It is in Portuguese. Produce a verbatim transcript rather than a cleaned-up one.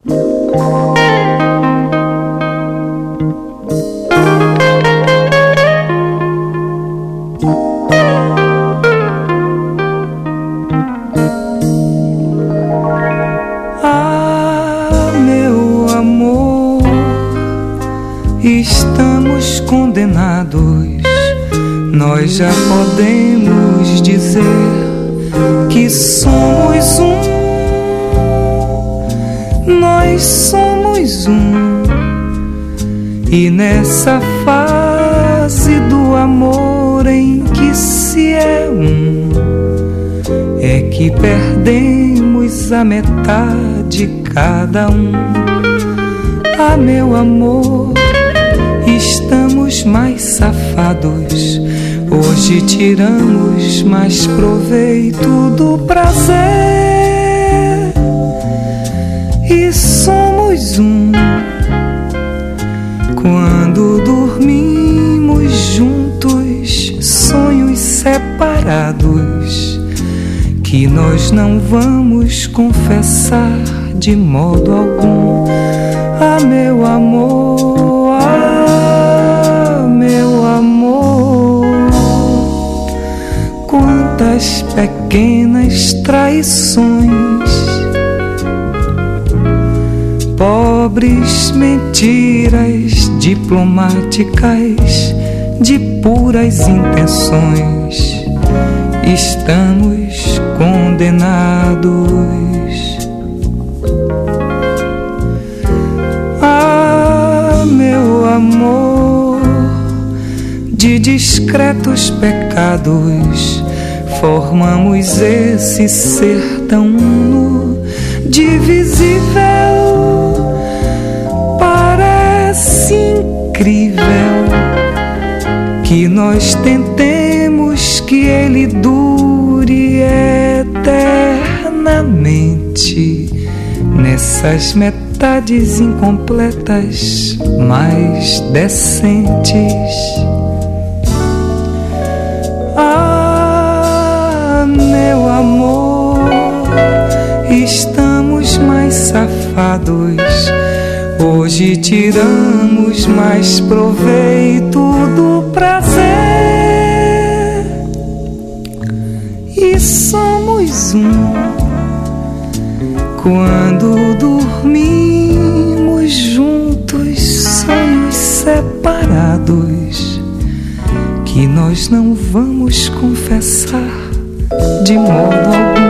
Ah, meu amor, estamos condenados. Nós já podemos dizer que somos um. Nós somos um. E nessa fase do amor em que se é um, é que perdemos a metade cada um. Ah, meu amor, estamos mais safados. Hoje tiramos mais proveito do prazer e somos um. Quando dormimos juntos, sonhos separados, que nós não vamos confessar de modo algum. Ah, meu amor, ah, meu amor, quantas pequenas traições, pobres mentiras diplomáticas de puras intenções, estamos condenados. Ah, meu amor, de discretos pecados formamos esse ser tão uno, divisível. Parece incrível que nós tentemos que ele dure eternamente nessas metades incompletas mais decentes. Ah, meu amor, estamos mais safados. Hoje tiramos mais proveito do prazer e somos um. Quando dormimos juntos, sonhos separados, que nós não vamos confessar de modo algum.